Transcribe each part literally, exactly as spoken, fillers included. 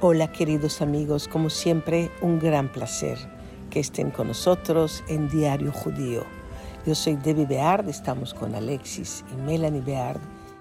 Hola queridos amigos, como siempre un gran placer que estén con nosotros en Diario Judío. Yo soy Debbie Beard, estamos con Alexis y Melanie Beard.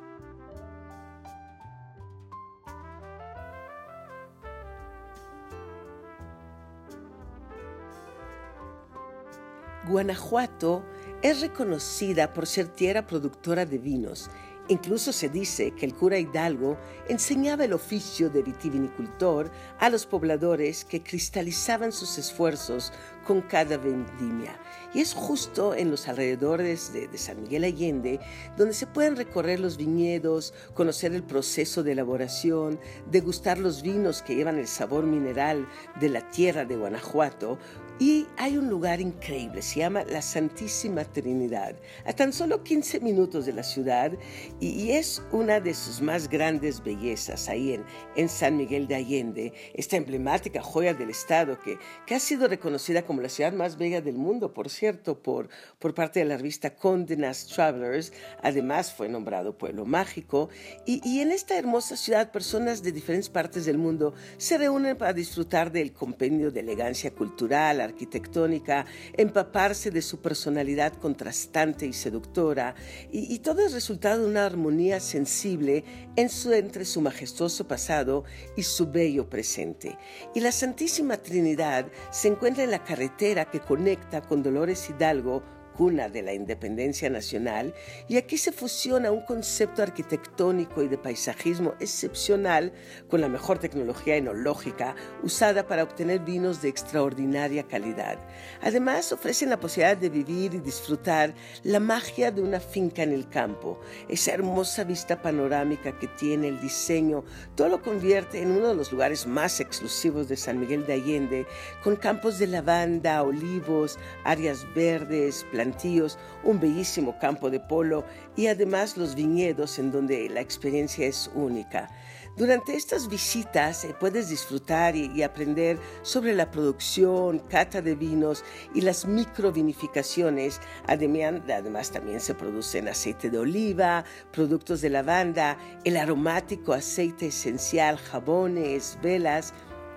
Guanajuato es reconocida por ser tierra productora de vinos. Incluso se dice que el cura Hidalgo enseñaba el oficio de vitivinicultor a los pobladores que cristalizaban sus esfuerzos con cada vendimia. Y es justo en los alrededores de, de San Miguel Allende donde se pueden recorrer los viñedos, conocer el proceso de elaboración, degustar los vinos que llevan el sabor mineral de la tierra de Guanajuato. Y hay un lugar increíble, se llama la Santísima Trinidad, a tan solo quince minutos de la ciudad, y, y es una de sus más grandes bellezas ahí en, en San Miguel de Allende, esta emblemática joya del estado que, que ha sido reconocida como la ciudad más bella del mundo, por cierto, por, por parte de la revista Condé Nast Travelers. Además fue nombrado Pueblo Mágico, y, y en esta hermosa ciudad personas de diferentes partes del mundo se reúnen para disfrutar del compendio de elegancia cultural, arquitectónica, empaparse de su personalidad contrastante y seductora, y, y todo es resultado de una armonía sensible en su, entre su majestuoso pasado y su bello presente. Y la Santísima Trinidad se encuentra en la carretera que conecta con Dolores Hidalgo, cuna de la independencia nacional, y aquí se fusiona un concepto arquitectónico y de paisajismo excepcional con la mejor tecnología enológica usada para obtener vinos de extraordinaria calidad. Además, ofrecen la posibilidad de vivir y disfrutar la magia de una finca en el campo. Esa hermosa vista panorámica que tiene el diseño, todo lo convierte en uno de los lugares más exclusivos de San Miguel de Allende, con campos de lavanda, olivos, áreas verdes, plantíos, un bellísimo campo de polo y además los viñedos en donde la experiencia es única. Durante estas visitas eh, puedes disfrutar y, y aprender sobre la producción, cata de vinos y las microvinificaciones. Además, además también se producen aceite de oliva, productos de lavanda, el aromático aceite esencial, jabones, velas.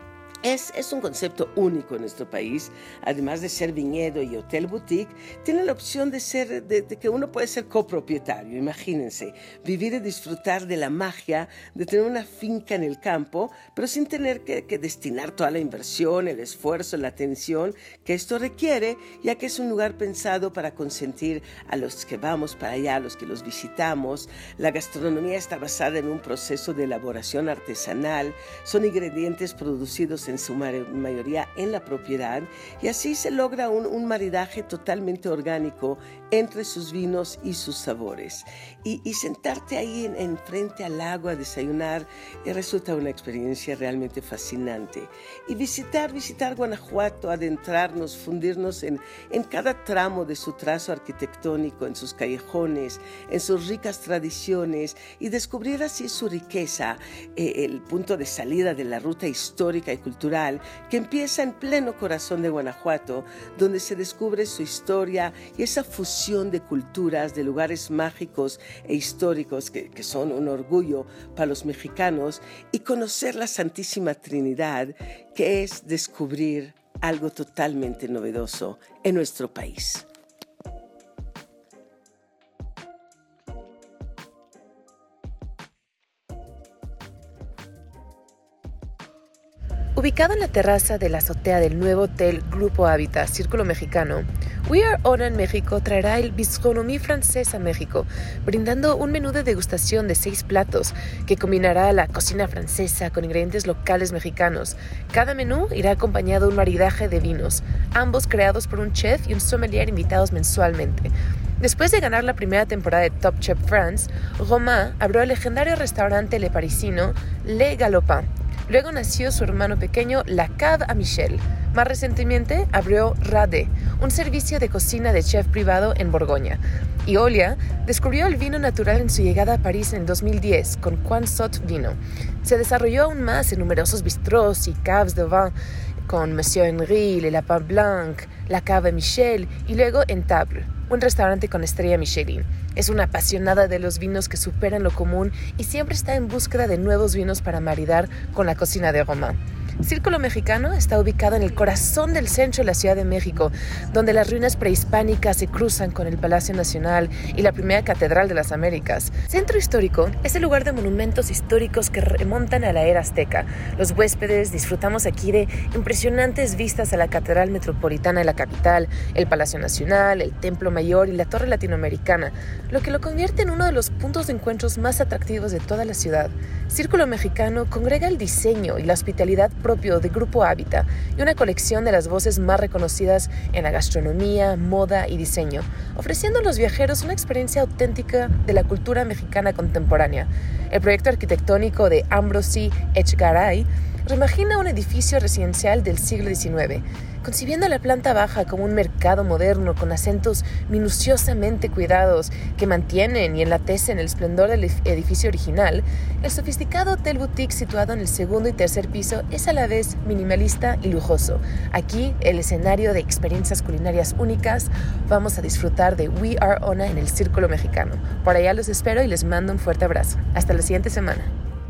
Es, es un concepto único en nuestro país. Además de ser viñedo y hotel boutique, tiene la opción de, ser, de, de que uno puede ser copropietario. Imagínense, vivir y disfrutar de la magia de tener una finca en el campo, pero sin tener que, que destinar toda la inversión, el esfuerzo, la atención que esto requiere, ya que es un lugar pensado para consentir a los que vamos para allá, a los que los visitamos. La gastronomía está basada en un proceso de elaboración artesanal. Son ingredientes producidos en su mayoría en la propiedad, y así se logra un, un maridaje totalmente orgánico entre sus vinos y sus sabores. Y, y sentarte ahí en, en frente al lago a desayunar eh, resulta una experiencia realmente fascinante. Y visitar, visitar Guanajuato, adentrarnos, fundirnos en, en cada tramo de su trazo arquitectónico, en sus callejones, en sus ricas tradiciones, y descubrir así su riqueza, eh, el punto de salida de la ruta histórica y cultural que empieza en pleno corazón de Guanajuato, donde se descubre su historia y esa fusión de culturas, de lugares mágicos e históricos que, que son un orgullo para los mexicanos, y conocer la Santísima Trinidad, que es descubrir algo totalmente novedoso en nuestro país. Ubicado en la terraza de la azotea del nuevo hotel Grupo Hábitat Círculo Mexicano, We Are Hora en México traerá el Bistronomie francés a México, brindando un menú de degustación de seis platos que combinará la cocina francesa con ingredientes locales mexicanos. Cada menú irá acompañado de un maridaje de vinos, ambos creados por un chef y un sommelier invitados mensualmente. Después de ganar la primera temporada de Top Chef France, Romain abrió el legendario restaurante Le Parisino Le Galopin. Luego nació su hermano pequeño, La Cave à Michel. Más recientemente abrió Rade, un servicio de cocina de chef privado en Borgoña. Y Olia descubrió el vino natural en su llegada a París en el dos mil diez con Quan Sot Vino. Se desarrolló aún más en numerosos bistrós y caves de vin con Monsieur Henri, Le Lapin Blanc, La Cave Michel y luego En Table, un restaurante con estrella Michelin. Es una apasionada de los vinos que superan lo común y siempre está en búsqueda de nuevos vinos para maridar con la cocina de Roma. Círculo Mexicano está ubicado en el corazón del centro de la Ciudad de México, donde las ruinas prehispánicas se cruzan con el Palacio Nacional y la primera Catedral de las Américas. Centro Histórico es el lugar de monumentos históricos que remontan a la era azteca. Los huéspedes disfrutamos aquí de impresionantes vistas a la Catedral Metropolitana de la capital, el Palacio Nacional, el Templo Mayor y la Torre Latinoamericana, lo que lo convierte en uno de los puntos de encuentros más atractivos de toda la ciudad. Círculo Mexicano congrega el diseño y la hospitalidad propio de Grupo Hábitat y una colección de las voces más reconocidas en la gastronomía, moda y diseño, ofreciendo a los viajeros una experiencia auténtica de la cultura mexicana contemporánea. El proyecto arquitectónico de Ambrosi Echegaray reimagina un edificio residencial del siglo diecinueve, concibiendo la planta baja como un mercado moderno con acentos minuciosamente cuidados que mantienen y enlatecen el esplendor del edificio original. El sofisticado hotel boutique situado en el segundo y tercer piso es a la vez minimalista y lujoso. Aquí, el escenario de experiencias culinarias únicas. Vamos a disfrutar de We Are Ona en el Círculo Mexicano. Por allá los espero y les mando un fuerte abrazo. Hasta la siguiente semana.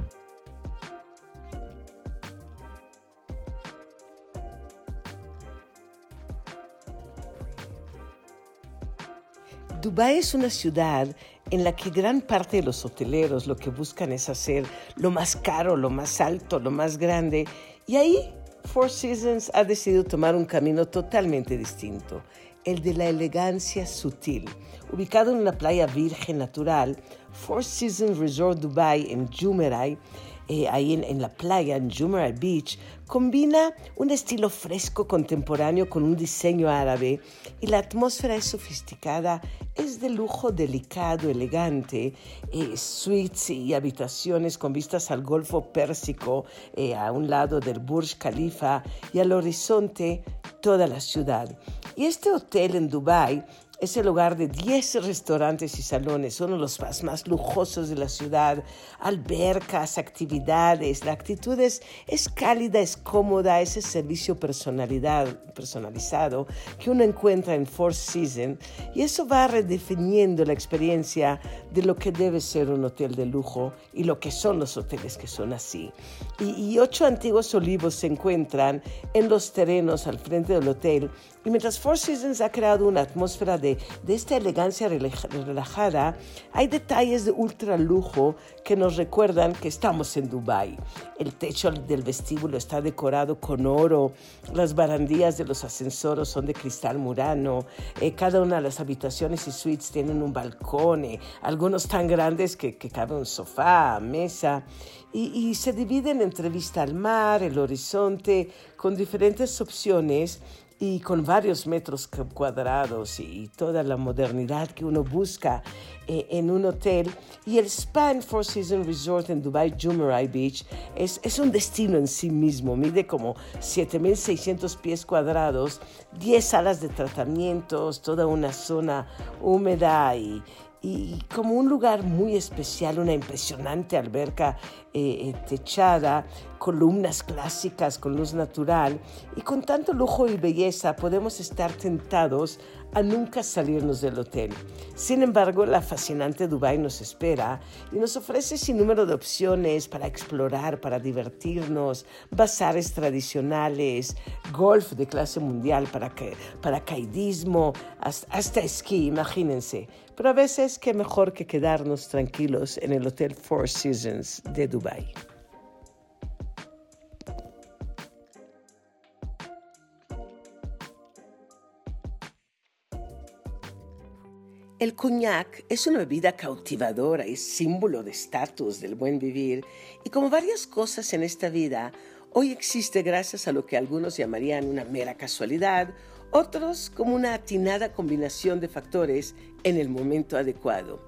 Dubái es una ciudad en la que gran parte de los hoteleros lo que buscan es hacer lo más caro, lo más alto, lo más grande. Y ahí Four Seasons ha decidido tomar un camino totalmente distinto, el de la elegancia sutil. Ubicado en una playa virgen natural, Four Seasons Resort Dubai en Jumeirah, Eh, ahí en, en la playa, en Jumeirah Beach, combina un estilo fresco contemporáneo con un diseño árabe y la atmósfera es sofisticada, es de lujo delicado, elegante, eh, suites y habitaciones con vistas al Golfo Pérsico, eh, a un lado del Burj Khalifa y al horizonte toda la ciudad. Y este hotel en Dubái es el hogar de diez restaurantes y salones, uno de los más, más lujosos de la ciudad, albercas, actividades. La actitud es, es cálida, es cómoda, ese servicio personalidad, personalizado que uno encuentra en Four Seasons, y eso va redefiniendo la experiencia de lo que debe ser un hotel de lujo y lo que son los hoteles que son así. Y, y ocho antiguos olivos se encuentran en los terrenos al frente del hotel, y mientras Four Seasons ha creado una atmósfera de, de esta elegancia relajada, hay detalles de ultra lujo que nos recuerdan que estamos en Dubái. El techo del vestíbulo está decorado con oro, las barandillas de los ascensores son de cristal murano, eh, cada una de las habitaciones y suites tienen un balcón, eh, algunos tan grandes que, que cabe un sofá, mesa, y, y se dividen entre vista al mar, el horizonte, con diferentes opciones y con varios metros cuadrados y toda la modernidad que uno busca eh, en un hotel. Y el spa en Four Seasons Resort en Dubai Jumeirah Beach es, es un destino en sí mismo. Mide como siete mil seiscientos pies cuadrados, diez salas de tratamientos, toda una zona húmeda y y como un lugar muy especial, una impresionante alberca eh, techada, columnas clásicas con luz natural, y con tanto lujo y belleza podemos estar tentados a nunca salirnos del hotel. Sin embargo, la fascinante Dubái nos espera y nos ofrece sin número de opciones para explorar, para divertirnos, bazares tradicionales, golf de clase mundial, para que, paracaidismo, hasta, hasta esquí, imagínense. Pero a veces, qué mejor que quedarnos tranquilos en el Hotel Four Seasons de Dubái. El coñac es una bebida cautivadora y símbolo de estatus, del buen vivir, y como varias cosas en esta vida, hoy existe gracias a lo que algunos llamarían una mera casualidad, otros como una atinada combinación de factores en el momento adecuado.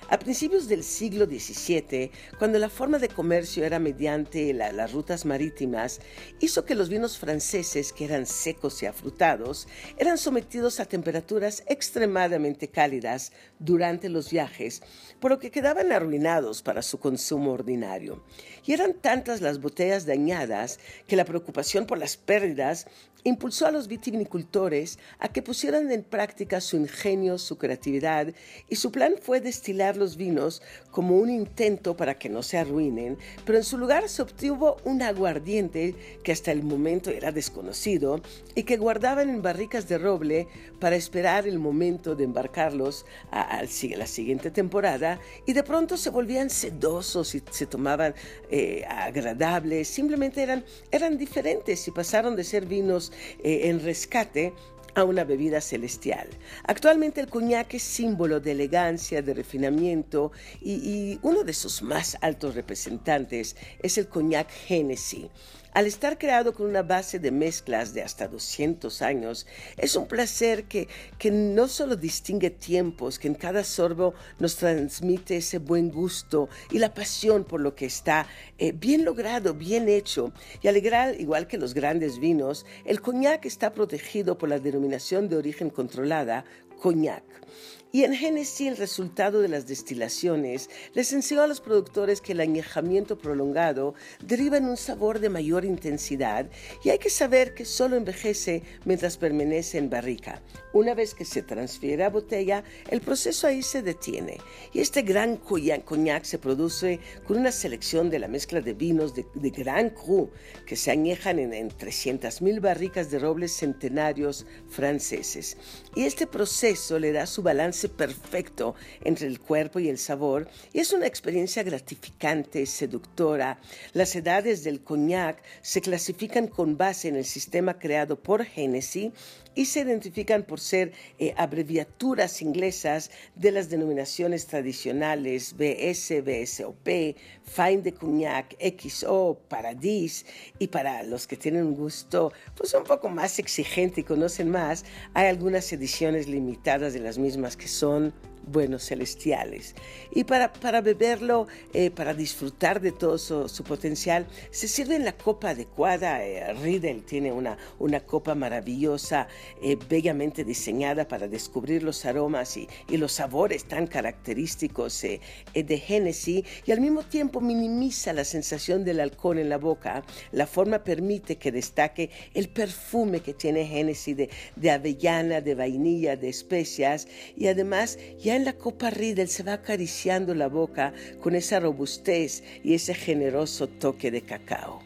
A principios del siglo diecisiete, cuando la forma de comercio era mediante la, las rutas marítimas, hizo que los vinos franceses, que eran secos y afrutados, eran sometidos a temperaturas extremadamente cálidas durante los viajes, por lo que quedaban arruinados para su consumo ordinario. Y eran tantas las botellas dañadas que la preocupación por las pérdidas impulsó a los vitivinicultores a que pusieran en práctica su ingenio, su creatividad, y su plan fue destilar los vinos como un intento para que no se arruinen, pero en su lugar se obtuvo un aguardiente que hasta el momento era desconocido y que guardaban en barricas de roble para esperar el momento de embarcarlos a, a la siguiente temporada, y de pronto se volvían sedosos y se tomaban eh, agradables, simplemente eran, eran diferentes y pasaron de ser vinos Eh, en rescate a una bebida celestial. Actualmente el coñac es símbolo de elegancia, de refinamiento, y, y uno de sus más altos representantes es el coñac Hennessy. Al estar creado con una base de mezclas de hasta doscientos años, es un placer que, que no solo distingue tiempos, que en cada sorbo nos transmite ese buen gusto y la pasión por lo que está eh, bien logrado, bien hecho. Y al igual, igual que los grandes vinos, el coñac está protegido por la denominación de origen controlada, coñac. Y en Hennessy el resultado de las destilaciones les enseñó a los productores que el añejamiento prolongado deriva en un sabor de mayor intensidad, y hay que saber que solo envejece mientras permanece en barrica. Una vez que se transfiere a botella, el proceso ahí se detiene, y este gran coñac se produce con una selección de la mezcla de vinos de, de Grand Cru que se añejan en, en trescientas mil barricas de robles centenarios franceses. Y este proceso le da su balance perfecto entre el cuerpo y el sabor, y es una experiencia gratificante, seductora. Las edades del coñac se clasifican con base en el sistema creado por Hennessy y se identifican por ser eh, abreviaturas inglesas de las denominaciones tradicionales B S, B S O P, Fin de Cognac, X O, Paradis, y para los que tienen un gusto pues un poco más exigente y conocen más, hay algunas ediciones limitadas de las mismas que son buenos celestiales. Y para, para beberlo, eh, para disfrutar de todo su, su potencial, se sirve en la copa adecuada. Eh, Riedel tiene una, una copa maravillosa, eh, bellamente diseñada para descubrir los aromas y, y los sabores tan característicos eh, eh, de Hennessy, y al mismo tiempo minimiza la sensación del alcohol en la boca. La forma permite que destaque el perfume que tiene Hennessy de, de avellana, de vainilla, de especias, y además ya en la copa Riedel se va acariciando la boca con esa robustez y ese generoso toque de cacao.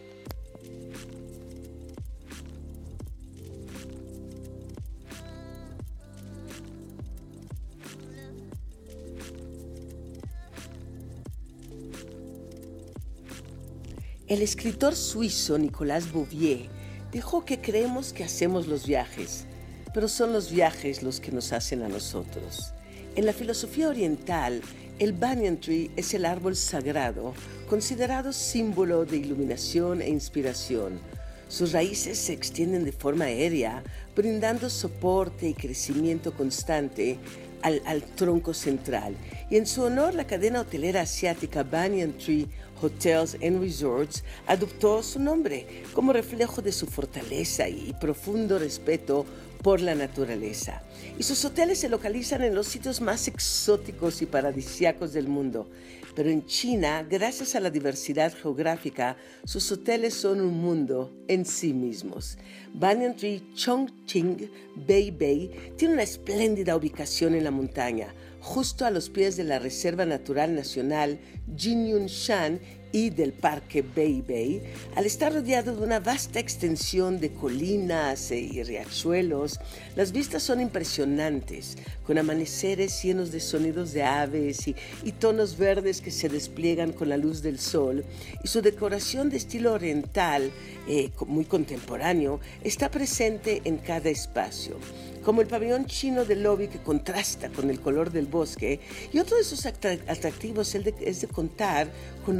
El escritor suizo Nicolas Bouvier dijo que creemos que hacemos los viajes, pero son los viajes los que nos hacen a nosotros. En la filosofía oriental, el banyan tree es el árbol sagrado, considerado símbolo de iluminación e inspiración. Sus raíces se extienden de forma aérea, brindando soporte y crecimiento constante al, al tronco central. Y en su honor, la cadena hotelera asiática Banyan Tree Hotels and Resorts adoptó su nombre como reflejo de su fortaleza y profundo respeto por la naturaleza. Y sus hoteles se localizan en los sitios más exóticos y paradisíacos del mundo. Pero en China, gracias a la diversidad geográfica, sus hoteles son un mundo en sí mismos. Banyan Tree Chongqing Bay Bay tiene una espléndida ubicación en la montaña, justo a los pies de la Reserva Natural Nacional Jinyunshan y del Parque Bay Bay. Al estar rodeado de una vasta extensión de colinas y riachuelos, las vistas son impresionantes, con amaneceres llenos de sonidos de aves y, y tonos verdes que se despliegan con la luz del sol, y su decoración de estilo oriental, eh, muy contemporáneo, está presente en cada espacio, como el pabellón chino del lobby que contrasta con el color del bosque. Y otro de sus atractivos es de, es de contar con aguas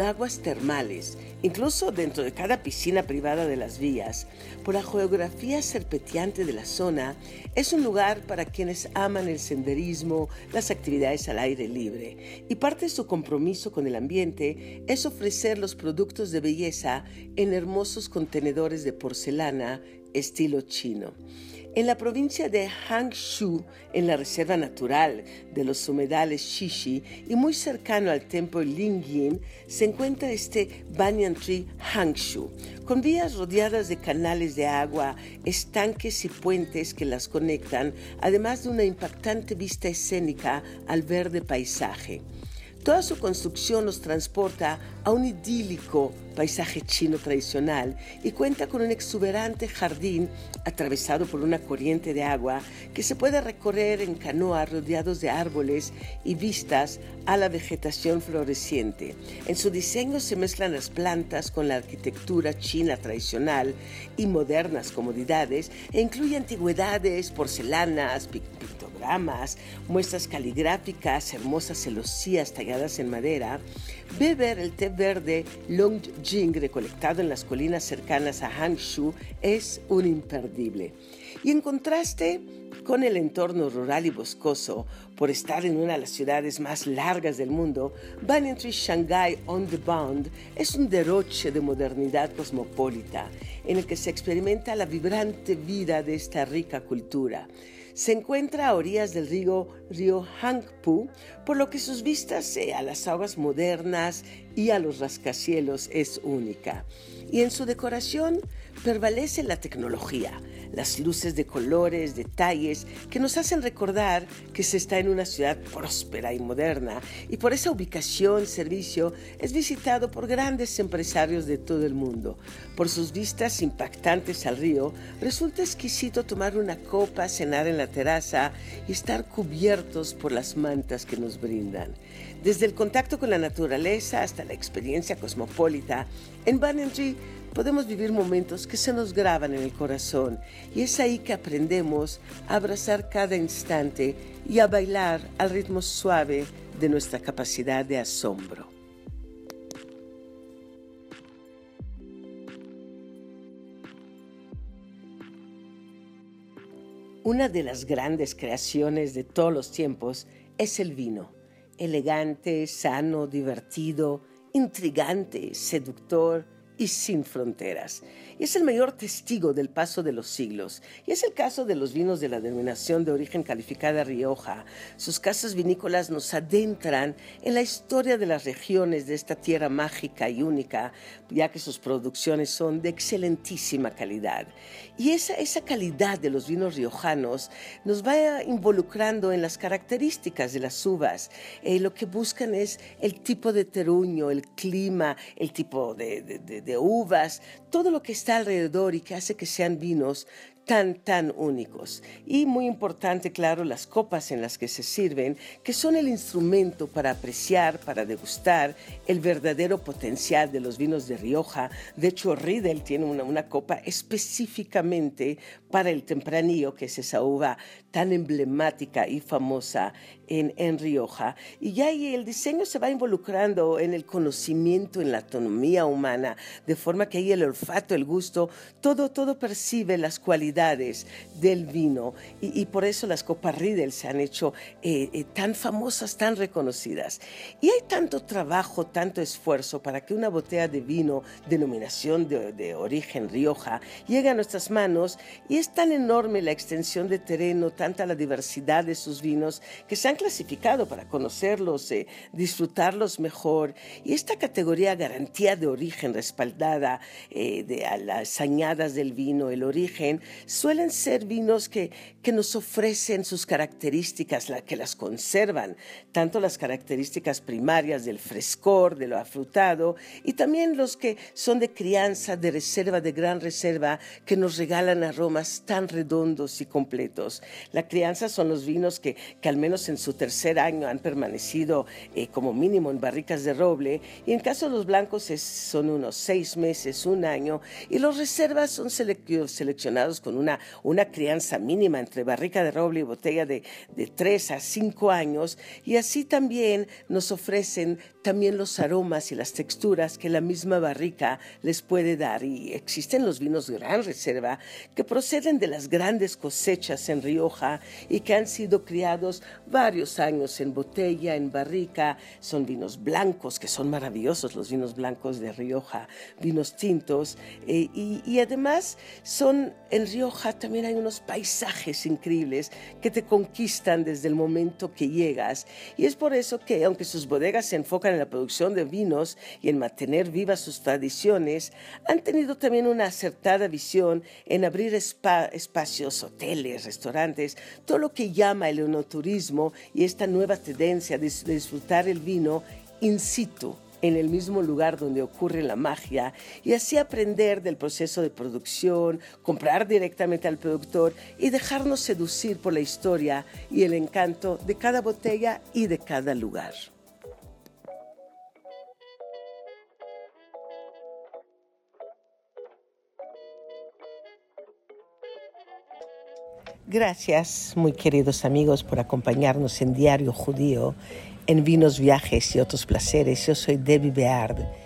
baños termales, incluso dentro de cada piscina privada de las vías. Por la geografía serpenteante de la zona, es un lugar para quienes aman el senderismo, las actividades al aire libre, y parte de su compromiso con el ambiente es ofrecer los productos de belleza en hermosos contenedores de porcelana estilo chino. En la provincia de Hangzhou, en la reserva natural de los humedales Shishi y muy cercano al templo Lingyin, se encuentra este Banyan Tree Hangzhou, con vías rodeadas de canales de agua, estanques y puentes que las conectan, además de una impactante vista escénica al verde paisaje. Toda su construcción nos transporta a un idílico paisaje chino tradicional y cuenta con un exuberante jardín atravesado por una corriente de agua que se puede recorrer en canoa rodeados de árboles y vistas a la vegetación floreciente. En su diseño se mezclan las plantas con la arquitectura china tradicional y modernas comodidades e incluye antigüedades, porcelanas, pictogramas, muestras caligráficas, hermosas celosías talladas en madera. Beber el té verde Longjing recolectado en las colinas cercanas a Hangzhou es un imperdible. Y en contraste con el entorno rural y boscoso, por estar en una de las ciudades más largas del mundo, Banyan Tree Shanghai On The Bound es un derroche de modernidad cosmopolita en el que se experimenta la vibrante vida de esta rica cultura. Se encuentra a orillas del río, río Hangpu, por lo que sus vistas eh, a las aguas modernas y a los rascacielos es única. Y en su decoración prevalece la tecnología, las luces de colores, detalles que nos hacen recordar que se está en una ciudad próspera y moderna, y por esa ubicación, servicio, es visitado por grandes empresarios de todo el mundo. Por sus vistas impactantes al río, resulta exquisito tomar una copa, cenar en la terraza y estar cubiertos por las mantas que nos brindan. Desde el contacto con la naturaleza hasta la experiencia cosmopolita, en Banyan Tree podemos vivir momentos que se nos graban en el corazón, y es ahí que aprendemos a abrazar cada instante y a bailar al ritmo suave de nuestra capacidad de asombro. Una de las grandes creaciones de todos los tiempos es el vino. Elegante, sano, divertido, intrigante, seductor y sin fronteras. Y es el mayor testigo del paso de los siglos. Y es el caso de los vinos de la denominación de origen calificada Rioja. Sus casas vinícolas nos adentran en la historia de las regiones de esta tierra mágica y única, ya que sus producciones son de excelentísima calidad. Y esa, esa calidad de los vinos riojanos nos va involucrando en las características de las uvas. Eh, lo que buscan es el tipo de terruño, el clima, el tipo de, de, de, de uvas, todo lo que está alrededor y que hace que sean vinos tan, tan únicos. Y muy importante, claro, las copas en las que se sirven, que son el instrumento para apreciar, para degustar el verdadero potencial de los vinos de Rioja. De hecho, Riedel tiene una, una copa específicamente para el Tempranillo, que es esa uva tan emblemática y famosa en, en Rioja. Y ya ahí el diseño se va involucrando en el conocimiento, en la autonomía humana, de forma que ahí el olfato, el gusto, todo, todo percibe las cualidades del vino, y, y por eso las copas Riedel se han hecho eh, eh, tan famosas, tan reconocidas. Y hay tanto trabajo, tanto esfuerzo para que una botella de vino, denominación de, de origen Rioja, llegue a nuestras manos, y es tan enorme la extensión de terreno, tanta la diversidad de sus vinos, que se han clasificado para conocerlos, eh, disfrutarlos mejor. Y esta categoría garantía de origen respaldada eh, de a las añadas del vino, el origen, suelen ser vinos que, que nos ofrecen sus características, la, que las conservan, tanto las características primarias del frescor, de lo afrutado, y también los que son de crianza, de reserva, de gran reserva, que nos regalan aromas tan redondos y completos. La crianza son los vinos que, que al menos en su su tercer año han permanecido eh, como mínimo en barricas de roble, y en caso de los blancos es, son unos seis meses, un año, y los reservas son selec- seleccionados con una, una crianza mínima entre barrica de roble y botella de, de tres a cinco años, y así también nos ofrecen también los aromas y las texturas que la misma barrica les puede dar. Y existen los vinos Gran Reserva que proceden de las grandes cosechas en Rioja y que han sido criados varios años en botella, en barrica. Son vinos blancos, que son maravillosos los vinos blancos de Rioja, vinos tintos, eh, y, y además son, en Rioja también hay unos paisajes increíbles que te conquistan desde el momento que llegas, y es por eso que, aunque sus bodegas se enfocan en la producción de vinos y en mantener vivas sus tradiciones, han tenido también una acertada visión en abrir spa, espacios, hoteles, restaurantes, todo lo que llama el enoturismo y esta nueva tendencia de, de disfrutar el vino in situ, en el mismo lugar donde ocurre la magia, y así aprender del proceso de producción, comprar directamente al productor y dejarnos seducir por la historia y el encanto de cada botella y de cada lugar. Gracias, muy queridos amigos, por acompañarnos en Diario Judío, en Vinos, Viajes y Otros Placeres. Yo soy Debbie Beard